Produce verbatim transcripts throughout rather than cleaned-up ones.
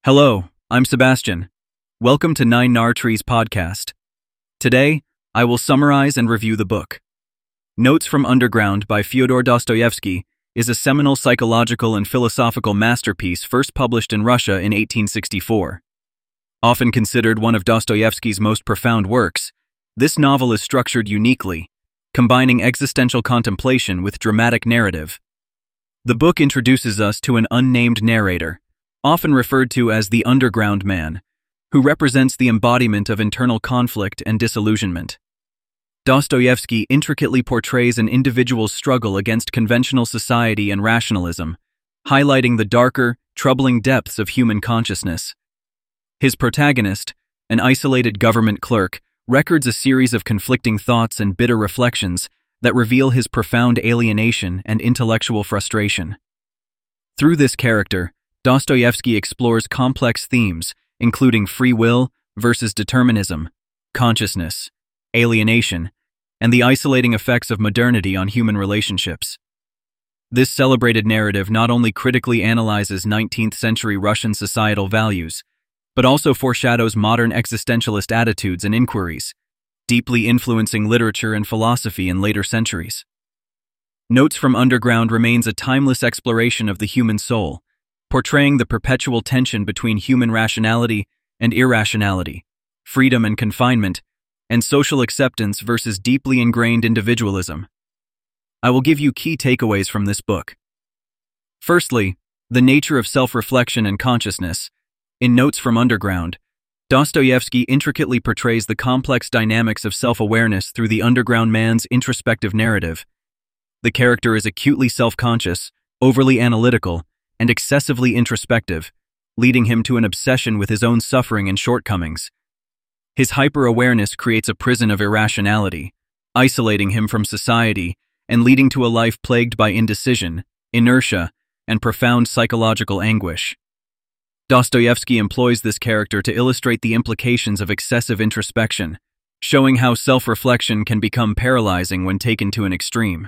Hello, I'm Sebastian. Welcome to Nine Nar Trees podcast. Today, I will summarize and review the book. Notes from Underground by Fyodor Dostoevsky is a seminal psychological and philosophical masterpiece first published in Russia in eighteen sixty-four. Often considered one of Dostoevsky's most profound works, this novel is structured uniquely, combining existential contemplation with dramatic narrative. The book introduces us to an unnamed narrator, often referred to as the Underground Man, who represents the embodiment of internal conflict and disillusionment. Dostoevsky intricately portrays an individual's struggle against conventional society and rationalism, highlighting the darker, troubling depths of human consciousness. His protagonist, an isolated government clerk, records a series of conflicting thoughts and bitter reflections that reveal his profound alienation and intellectual frustration. Through this character, Dostoevsky explores complex themes, including free will versus determinism, consciousness, alienation, and the isolating effects of modernity on human relationships. This celebrated narrative not only critically analyzes nineteenth century Russian societal values, but also foreshadows modern existentialist attitudes and inquiries, deeply influencing literature and philosophy in later centuries. Notes from Underground remains a timeless exploration of the human soul, portraying the perpetual tension between human rationality and irrationality, freedom and confinement, and social acceptance versus deeply ingrained individualism. I will give you key takeaways from this book. Firstly, the nature of self-reflection and consciousness. In Notes from Underground, Dostoevsky intricately portrays the complex dynamics of self-awareness through the underground man's introspective narrative. The character is acutely self-conscious, overly analytical, and excessively introspective, leading him to an obsession with his own suffering and shortcomings. His hyper-awareness creates a prison of irrationality, isolating him from society and leading to a life plagued by indecision, inertia, and profound psychological anguish. Dostoevsky employs this character to illustrate the implications of excessive introspection, showing how self-reflection can become paralyzing when taken to an extreme.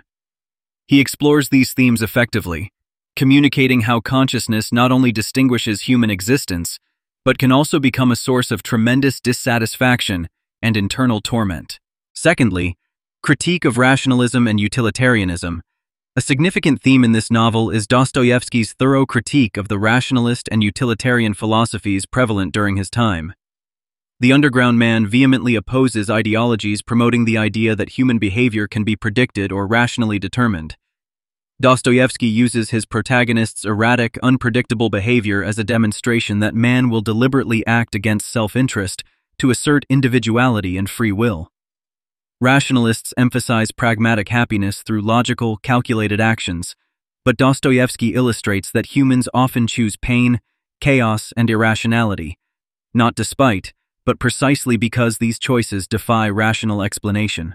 He explores these themes effectively, communicating how consciousness not only distinguishes human existence, but can also become a source of tremendous dissatisfaction and internal torment. Secondly, critique of rationalism and utilitarianism. A significant theme in this novel is Dostoevsky's thorough critique of the rationalist and utilitarian philosophies prevalent during his time. The Underground Man vehemently opposes ideologies promoting the idea that human behavior can be predicted or rationally determined. Dostoevsky uses his protagonist's erratic, unpredictable behavior as a demonstration that man will deliberately act against self-interest to assert individuality and free will. Rationalists emphasize pragmatic happiness through logical, calculated actions, but Dostoevsky illustrates that humans often choose pain, chaos, and irrationality, not despite, but precisely because these choices defy rational explanation.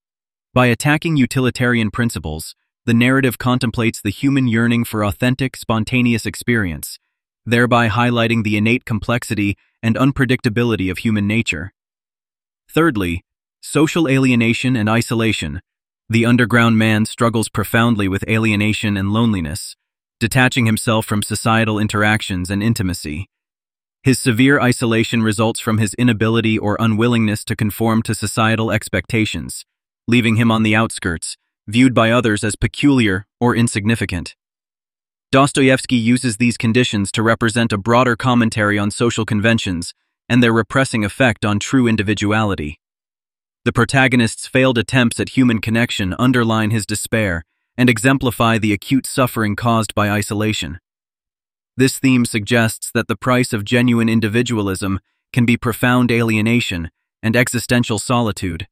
By attacking utilitarian principles, the narrative contemplates the human yearning for authentic, spontaneous experience, thereby highlighting the innate complexity and unpredictability of human nature. Thirdly, social alienation and isolation. The Underground Man struggles profoundly with alienation and loneliness, detaching himself from societal interactions and intimacy. His severe isolation results from his inability or unwillingness to conform to societal expectations, leaving him on the outskirts, viewed by others as peculiar or insignificant. Dostoevsky uses these conditions to represent a broader commentary on social conventions and their repressing effect on true individuality. The protagonist's failed attempts at human connection underline his despair and exemplify the acute suffering caused by isolation. This theme suggests that the price of genuine individualism can be profound alienation and existential solitude.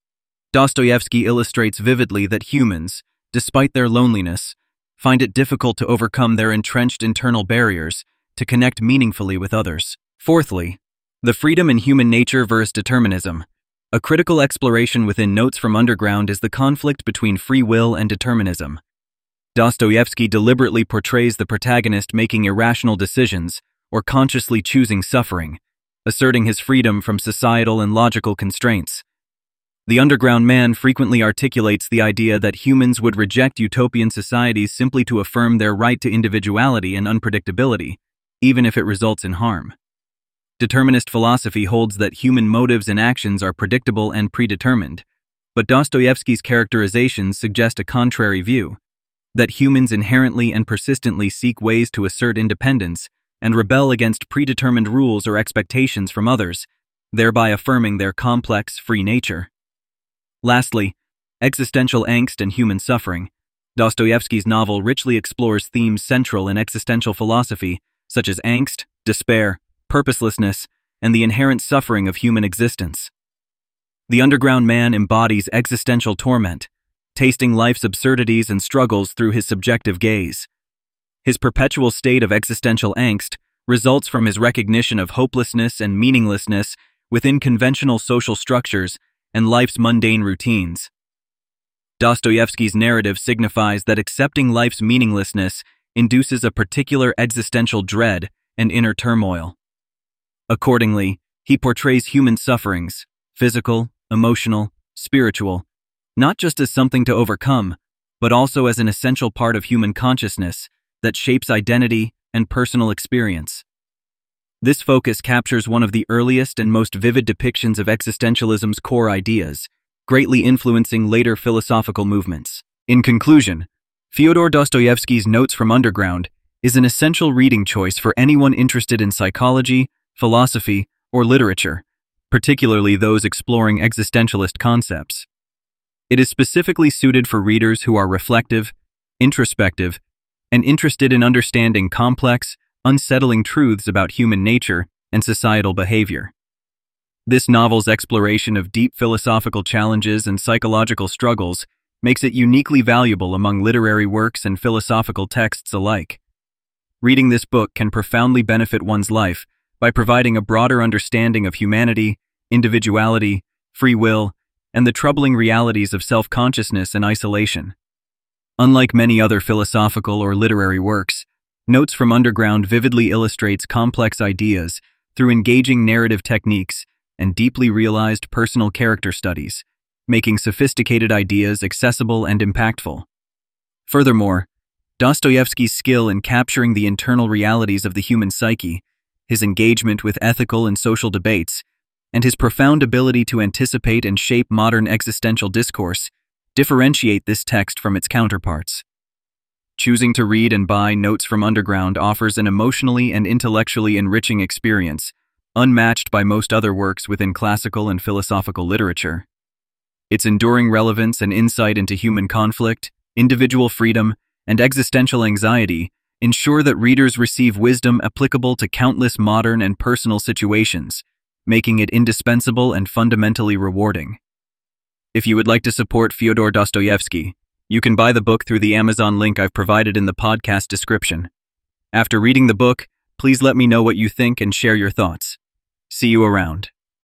Dostoevsky illustrates vividly that humans, despite their loneliness, find it difficult to overcome their entrenched internal barriers to connect meaningfully with others. Fourthly, the freedom in human nature versus determinism. A critical exploration within Notes from Underground is the conflict between free will and determinism. Dostoevsky deliberately portrays the protagonist making irrational decisions or consciously choosing suffering, asserting his freedom from societal and logical constraints. The Underground Man frequently articulates the idea that humans would reject utopian societies simply to affirm their right to individuality and unpredictability, even if it results in harm. Determinist philosophy holds that human motives and actions are predictable and predetermined, but Dostoevsky's characterizations suggest a contrary view, that humans inherently and persistently seek ways to assert independence and rebel against predetermined rules or expectations from others, thereby affirming their complex, free nature. Lastly, existential angst and human suffering. Dostoevsky's novel richly explores themes central in existential philosophy, such as angst, despair, purposelessness, and the inherent suffering of human existence. The underground man embodies existential torment, tasting life's absurdities and struggles through his subjective gaze. His perpetual state of existential angst results from his recognition of hopelessness and meaninglessness within conventional social structures and life's mundane routines. Dostoevsky's narrative signifies that accepting life's meaninglessness induces a particular existential dread and inner turmoil. Accordingly, he portrays human sufferings, physical, emotional, spiritual, not just as something to overcome, but also as an essential part of human consciousness that shapes identity and personal experience. This focus captures one of the earliest and most vivid depictions of existentialism's core ideas, greatly influencing later philosophical movements. In conclusion, Fyodor Dostoevsky's Notes from Underground is an essential reading choice for anyone interested in psychology, philosophy, or literature, particularly those exploring existentialist concepts. It is specifically suited for readers who are reflective, introspective, and interested in understanding complex, unsettling truths about human nature and societal behavior. This novel's exploration of deep philosophical challenges and psychological struggles makes it uniquely valuable among literary works and philosophical texts alike. Reading this book can profoundly benefit one's life by providing a broader understanding of humanity, individuality, free will, and the troubling realities of self-consciousness and isolation. Unlike many other philosophical or literary works, Notes from Underground vividly illustrates complex ideas through engaging narrative techniques and deeply realized personal character studies, making sophisticated ideas accessible and impactful. Furthermore, Dostoevsky's skill in capturing the internal realities of the human psyche, his engagement with ethical and social debates, and his profound ability to anticipate and shape modern existential discourse differentiate this text from its counterparts. Choosing to read and buy Notes from Underground offers an emotionally and intellectually enriching experience, unmatched by most other works within classical and philosophical literature. Its enduring relevance and insight into human conflict, individual freedom, and existential anxiety ensure that readers receive wisdom applicable to countless modern and personal situations, making it indispensable and fundamentally rewarding. If you would like to support Fyodor Dostoevsky, you can buy the book through the Amazon link I've provided in the podcast description. After reading the book, please let me know what you think and share your thoughts. See you around.